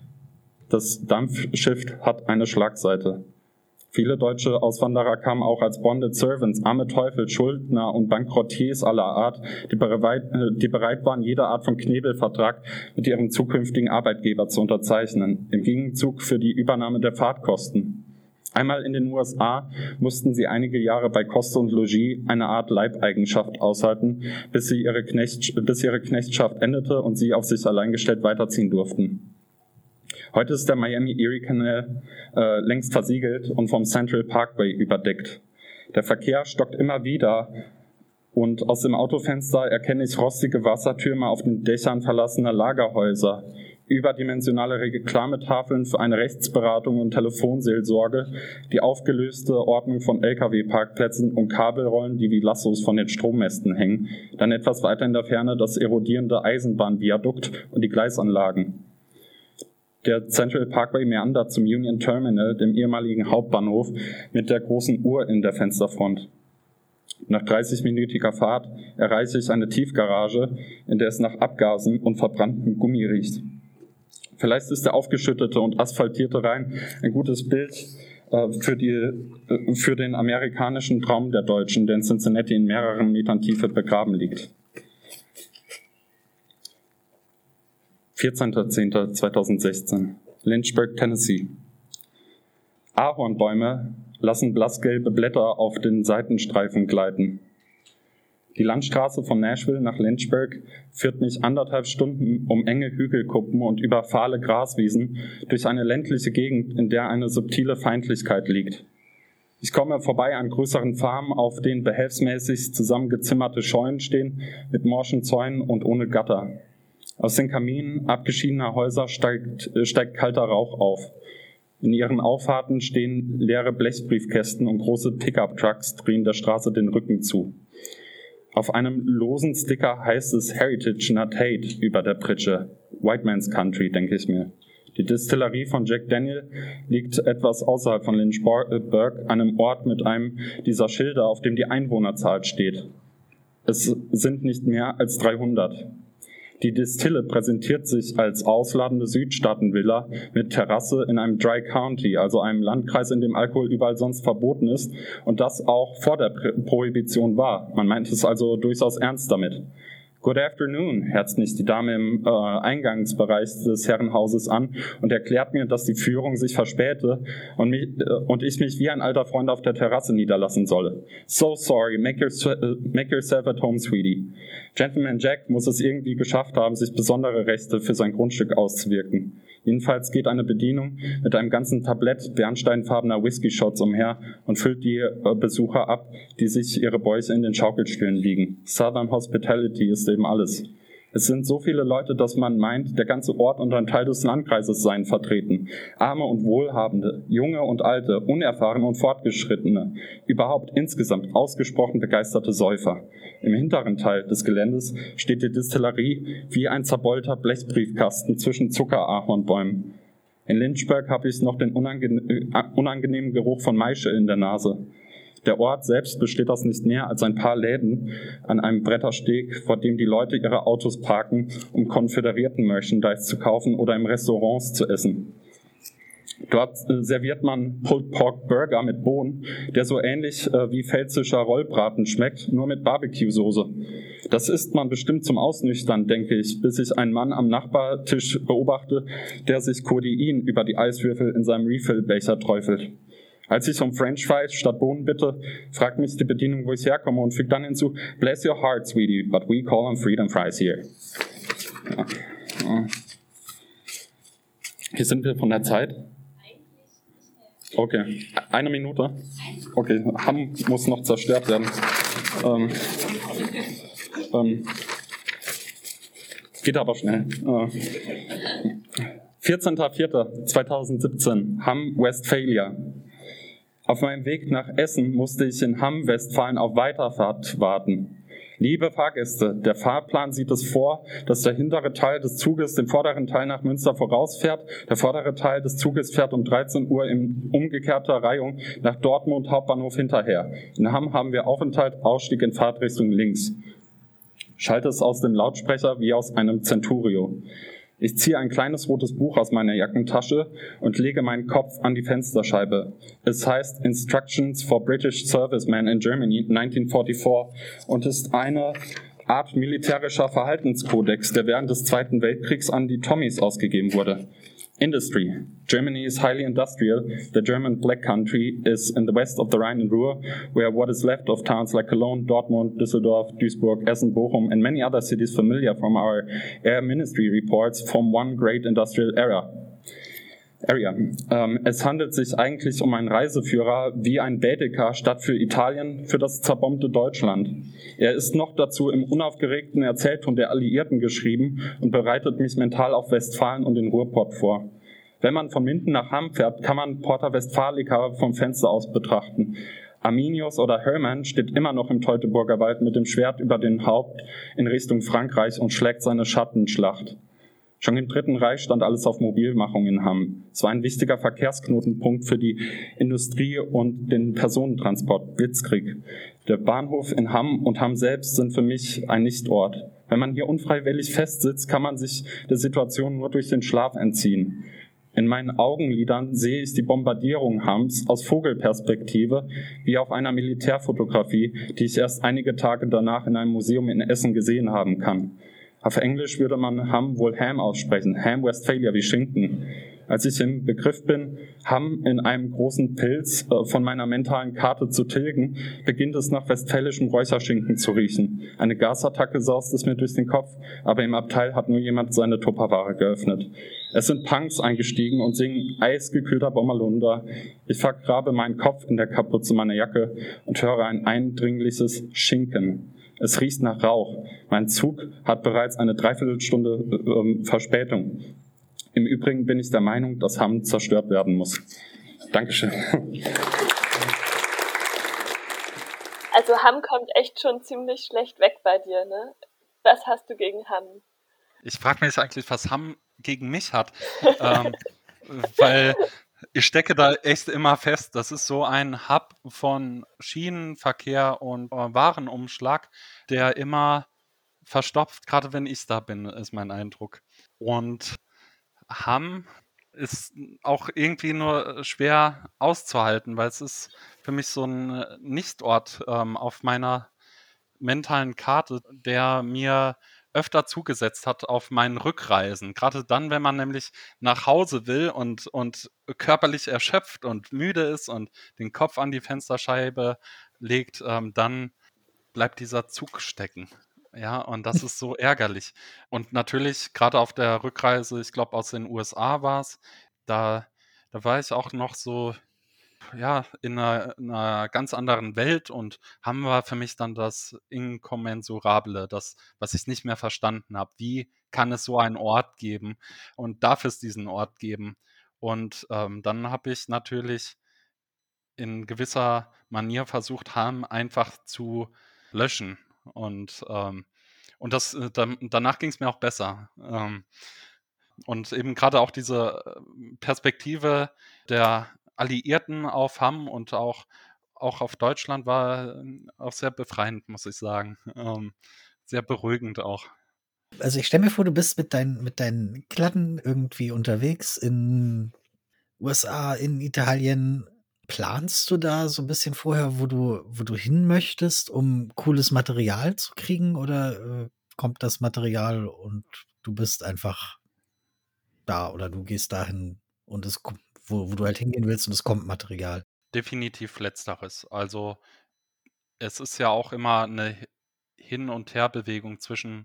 Das Dampfschiff hat eine Schlagseite. Viele deutsche Auswanderer kamen auch als Bonded Servants, arme Teufel, Schuldner und Bankrottiers aller Art, die bereit, die bereit waren, jede Art von Knebelvertrag mit ihrem zukünftigen Arbeitgeber zu unterzeichnen, im Gegenzug für die Übernahme der Fahrtkosten. Einmal in den U S A mussten sie einige Jahre bei Kost und Logis eine Art Leibeigenschaft aushalten, bis, sie ihre, Knecht, bis ihre Knechtschaft endete und sie auf sich allein gestellt weiterziehen durften. Heute ist der Miami-Erie-Kanal äh, längst versiegelt und vom Central Parkway überdeckt. Der Verkehr stockt immer wieder und aus dem Autofenster erkenne ich rostige Wassertürme auf den Dächern verlassener Lagerhäuser, überdimensionale Reklametafeln für eine Rechtsberatung und Telefonseelsorge, die aufgelöste Ordnung von L K W-Parkplätzen und Kabelrollen, die wie Lassos von den Strommästen hängen, dann etwas weiter in der Ferne das erodierende Eisenbahnviadukt und die Gleisanlagen. Der Central Parkway meandert zum Union Terminal, dem ehemaligen Hauptbahnhof, mit der großen Uhr in der Fensterfront. Nach dreißigminütiger Fahrt erreiche ich eine Tiefgarage, in der es nach Abgasen und verbranntem Gummi riecht. Vielleicht ist der aufgeschüttete und asphaltierte Rhein ein gutes Bild äh, für, die, äh, für den amerikanischen Traum der Deutschen, der in Cincinnati in mehreren Metern Tiefe begraben liegt. vierzehnter zehnter zweitausendsechzehn. Lynchburg, Tennessee. Ahornbäume lassen blassgelbe Blätter auf den Seitenstreifen gleiten. Die Landstraße von Nashville nach Lynchburg führt mich anderthalb Stunden um enge Hügelkuppen und über fahle Graswiesen durch eine ländliche Gegend, in der eine subtile Feindlichkeit liegt. Ich komme vorbei an größeren Farmen, auf denen behelfsmäßig zusammengezimmerte Scheunen stehen, mit morschen Zäunen und ohne Gatter. Aus den Kaminen abgeschiedener Häuser steigt, steigt kalter Rauch auf. In ihren Auffahrten stehen leere Blechbriefkästen und große Pickup-Trucks drehen der Straße den Rücken zu. Auf einem losen Sticker heißt es Heritage not Hate über der Pritsche. White Man's Country, denke ich mir. Die Distillerie von Jack Daniel liegt etwas außerhalb von Lynchburg, einem Ort mit einem dieser Schilder, auf dem die Einwohnerzahl steht. Es sind nicht mehr als dreihundert. Die Distille präsentiert sich als ausladende Südstaatenvilla mit Terrasse in einem Dry County, also einem Landkreis, in dem Alkohol überall sonst verboten ist und das auch vor der Prohibition war. Man meint es also durchaus ernst damit. Good afternoon, herzt mich die Dame im äh, Eingangsbereich des Herrenhauses an und erklärt mir, dass die Führung sich verspäte und, mich, äh, und ich mich wie ein alter Freund auf der Terrasse niederlassen solle. So sorry, make, your, uh, make yourself at home, sweetie. Gentleman Jack muss es irgendwie geschafft haben, sich besondere Rechte für sein Grundstück auszuwirken. Jedenfalls geht eine Bedienung mit einem ganzen Tablett bernsteinfarbener Whisky-Shots umher und füllt die äh, Besucher ab, die sich ihre Bäuche in den Schaukelstühlen liegen. Southern Hospitality ist eben alles. Es sind so viele Leute, dass man meint, der ganze Ort und ein Teil des Landkreises seien vertreten. Arme und Wohlhabende, Junge und Alte, Unerfahrene und Fortgeschrittene, überhaupt insgesamt ausgesprochen begeisterte Säufer. Im hinteren Teil des Geländes steht die Distillerie wie ein zerbeulter Blechbriefkasten zwischen Zuckerahornbäumen. In Lynchburg habe ich noch den unangenehmen, äh, unangenehmen Geruch von Maische in der Nase. Der Ort selbst besteht aus nicht mehr als ein paar Läden an einem Brettersteg, vor dem die Leute ihre Autos parken, um Konföderierten-Merchandise zu kaufen oder im Restaurants zu essen. Dort äh, serviert man Pulled Pork Burger mit Bohnen, der so ähnlich äh, wie pfälzischer Rollbraten schmeckt, nur mit Barbecue-Soße. Das isst man bestimmt zum Ausnüchtern, denke ich, bis ich einen Mann am Nachbartisch beobachte, der sich Codein über die Eiswürfel in seinem Refill-Becher träufelt. Als ich um French Fries statt Bohnen bitte, fragt mich die Bedienung, wo ich herkomme und fügt dann hinzu, bless your heart, sweetie, but we call them freedom fries here. Ja. Ja. Hier sind wir von der Zeit. Okay, eine Minute. Okay, Hamm muss noch zerstört werden. Ähm, ähm, geht aber schnell. Äh, vierzehnter vierter zweitausendsiebzehn, Hamm, Westphalia. Auf meinem Weg nach Essen musste ich in Hamm, Westfalen auf Weiterfahrt warten. Liebe Fahrgäste, der Fahrplan sieht es vor, dass der hintere Teil des Zuges dem vorderen Teil nach Münster vorausfährt. Der vordere Teil des Zuges fährt um dreizehn Uhr in umgekehrter Reihung nach Dortmund Hauptbahnhof hinterher. In Hamm haben wir Aufenthalt, Ausstieg in Fahrtrichtung links. Schalte es aus dem Lautsprecher wie aus einem Centurio. Ich ziehe ein kleines rotes Buch aus meiner Jackentasche und lege meinen Kopf an die Fensterscheibe. Es heißt Instructions for British Servicemen in Germany neunzehnhundertvierundvierzig und ist eine Art militärischer Verhaltenskodex, der während des Zweiten Weltkriegs an die Tommies ausgegeben wurde. Industry. Germany is highly industrial. The German Black Country is in the west of the Rhine and Ruhr, where what is left of towns like Cologne, Dortmund, Düsseldorf, Duisburg, Essen, Bochum, and many other cities familiar from our Air Ministry reports form one great industrial era. Area. Ähm, es handelt sich eigentlich um einen Reiseführer wie ein Baedeker statt für Italien für das zerbombte Deutschland. Er ist noch dazu im unaufgeregten Erzählton der Alliierten geschrieben und bereitet mich mental auf Westfalen und den Ruhrpott vor. Wenn man von Minden nach Hamm fährt, kann man Porta Westfalica vom Fenster aus betrachten. Arminius oder Hermann steht immer noch im Teutoburger Wald mit dem Schwert über den Haupt in Richtung Frankreich und schlägt seine Schattenschlacht. Schon im Dritten Reich stand alles auf Mobilmachung in Hamm. Es war ein wichtiger Verkehrsknotenpunkt für die Industrie und den Personentransport, Blitzkrieg. Der Bahnhof in Hamm und Hamm selbst sind für mich ein Nichtort. Wenn man hier unfreiwillig festsitzt, kann man sich der Situation nur durch den Schlaf entziehen. In meinen Augenlidern sehe ich die Bombardierung Hamms aus Vogelperspektive, wie auf einer Militärfotografie, die ich erst einige Tage danach in einem Museum in Essen gesehen haben kann. Auf Englisch würde man Hamm wohl Ham aussprechen, Ham Westphalia wie Schinken. Als ich im Begriff bin, Hamm in einem großen Pilz äh, von meiner mentalen Karte zu tilgen, beginnt es nach westfälischem Räucherschinken zu riechen. Eine Gasattacke saust es mir durch den Kopf, aber im Abteil hat nur jemand seine Tupperware geöffnet. Es sind Punks eingestiegen und singen eisgekühlter Bommerlunder. Ich vergrabe meinen Kopf in der Kapuze meiner Jacke und höre ein eindringliches Schinken. Es riecht nach Rauch. Mein Zug hat bereits eine Dreiviertelstunde äh, Verspätung. Im Übrigen bin ich der Meinung, dass Hamm zerstört werden muss. Dankeschön. Also Hamm kommt echt schon ziemlich schlecht weg bei dir, ne? Was hast du gegen Hamm? Ich frage mich eigentlich, was Hamm gegen mich hat. ähm, weil Ich stecke da echt immer fest. Das ist so ein Hub von Schienenverkehr und äh, Warenumschlag, der immer verstopft, gerade wenn ich da bin, ist mein Eindruck. Und Hamm ist auch irgendwie nur äh, schwer auszuhalten, weil es ist für mich so ein äh, Nichtort ähm, auf meiner mentalen Karte, der mir öfter zugesetzt hat auf meinen Rückreisen. Gerade dann, wenn man nämlich nach Hause will und, und körperlich erschöpft und müde ist und den Kopf an die Fensterscheibe legt, ähm, dann bleibt dieser Zug stecken. Ja, und das ist so ärgerlich. Und natürlich, gerade auf der Rückreise, ich glaube, aus den U S A war es, da, da war ich auch noch so, ja, in einer, in einer ganz anderen Welt und Hamm war für mich dann das Inkommensurable, das, was ich nicht mehr verstanden habe. Wie kann es so einen Ort geben? Und darf es diesen Ort geben? Und ähm, dann habe ich natürlich in gewisser Manier versucht, Hamm einfach zu löschen. Und, ähm, und das, äh, dann, danach ging es mir auch besser. Ähm, und eben gerade auch diese äh, Perspektive der Alliierten auf Hamm und auch, auch auf Deutschland war äh, auch sehr befreiend, muss ich sagen. Ähm, sehr beruhigend auch. Also ich stelle mir vor, du bist mit deinen, mit deinen Kladden irgendwie unterwegs in U S A, in Italien. Planst du da so ein bisschen vorher, wo du, wo du hin möchtest, um cooles Material zu kriegen? Oder äh, kommt das Material und du bist einfach da oder du gehst dahin und es kommt, wo, wo du halt hingehen willst und es kommt Material? Definitiv letzteres. Also es ist ja auch immer eine Hin- und Herbewegung zwischen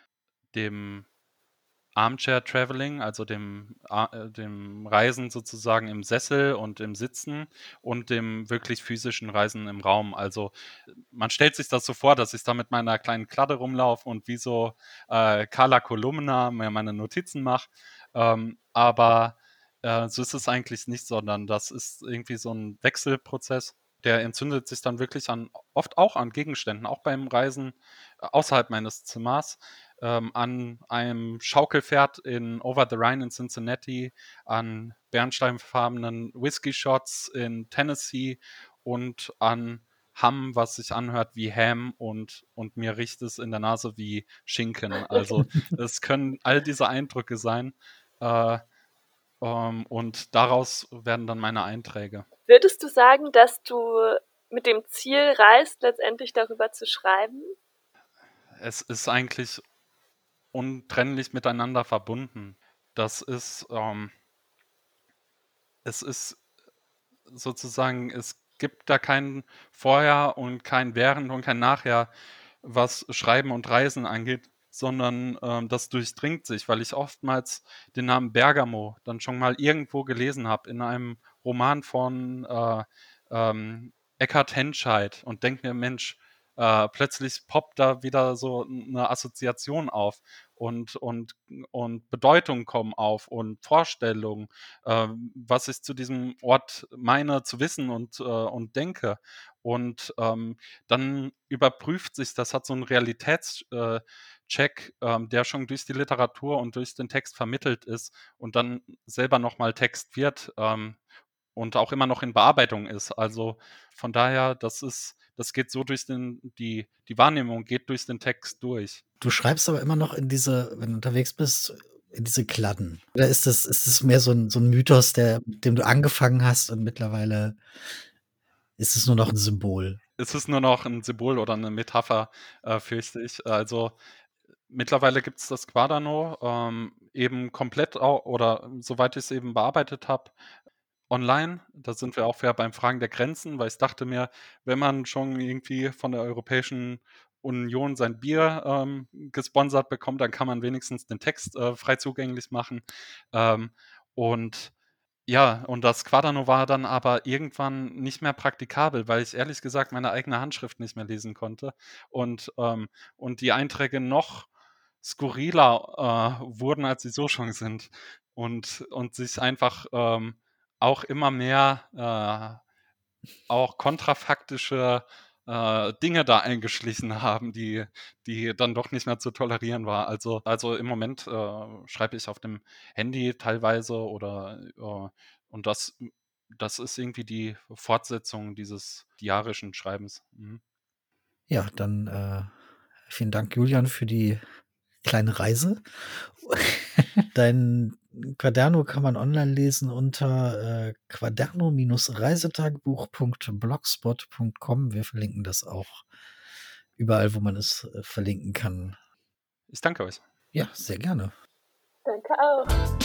dem Armchair Traveling, also dem, A- äh, dem Reisen sozusagen im Sessel und im Sitzen und dem wirklich physischen Reisen im Raum. Also man stellt sich das so vor, dass ich da mit meiner kleinen Kladde rumlaufe und wie so äh, Carla Kolumna mir meine Notizen mache. Ähm, aber äh, so ist es eigentlich nicht, sondern das ist irgendwie so ein Wechselprozess. Der entzündet sich dann wirklich an, oft auch an Gegenständen, auch beim Reisen äh, außerhalb meines Zimmers, ähm, an einem Schaukelpferd in Over the Rhine in Cincinnati, an bernsteinfarbenen Whisky-Shots in Tennessee und an Hamm, was sich anhört wie Ham und, und mir riecht es in der Nase wie Schinken. Also es können all diese Eindrücke sein äh, ähm, und daraus werden dann meine Einträge. Würdest du sagen, dass du mit dem Ziel reist, letztendlich darüber zu schreiben? Es ist eigentlich untrennlich miteinander verbunden. Das ist, ähm, es ist sozusagen, es gibt da kein Vorher und kein Während und kein Nachher, was Schreiben und Reisen angeht, sondern ähm, das durchdringt sich, weil ich oftmals den Namen Bergamo dann schon mal irgendwo gelesen habe in einem Roman von äh, ähm, Eckhard Henscheid und denke mir, Mensch, äh, plötzlich poppt da wieder so eine Assoziation auf und, und, und Bedeutungen kommen auf und Vorstellungen, äh, was ich zu diesem Ort meine zu wissen und, äh, und denke. Und ähm, dann überprüft sich, das hat so einen Realitätscheck, äh, Check, ähm, der schon durch die Literatur und durch den Text vermittelt ist und dann selber nochmal Text wird ähm, und auch immer noch in Bearbeitung ist. Also von daher, das ist, das geht so durch den, die, die Wahrnehmung geht durch den Text durch. Du schreibst aber immer noch in diese, wenn du unterwegs bist, in diese Kladden. Oder ist das, ist das mehr so ein, so ein Mythos, der, mit dem du angefangen hast und mittlerweile ist es nur noch ein Symbol? Es ist nur noch ein Symbol oder eine Metapher, äh, fürchte ich. Also mittlerweile gibt es das Quadano ähm, eben komplett au- oder soweit ich es eben bearbeitet habe, online. Da sind wir auch wieder beim Fragen der Grenzen, weil ich dachte mir, wenn man schon irgendwie von der Europäischen Union sein Bier ähm, gesponsert bekommt, dann kann man wenigstens den Text äh, frei zugänglich machen. Ähm, und ja, und das Quadano war dann aber irgendwann nicht mehr praktikabel, weil ich ehrlich gesagt meine eigene Handschrift nicht mehr lesen konnte und, ähm, und die Einträge noch skurriler äh, wurden, als sie so schon sind und, und sich einfach ähm, auch immer mehr äh, auch kontrafaktische äh, Dinge da eingeschlichen haben, die, die dann doch nicht mehr zu tolerieren war. Also, also im Moment äh, schreibe ich auf dem Handy teilweise oder äh, Und das, das ist irgendwie die Fortsetzung dieses diarischen Schreibens. Mhm. Ja, dann äh, vielen Dank, Julian, für die kleine Reise. Dein Quaderno kann man online lesen unter äh, quaderno-reisetagebuch punkt blogspot punkt com. Wir verlinken das auch überall, wo man es äh, verlinken kann. Ich danke euch. Ja, sehr gerne. Danke auch.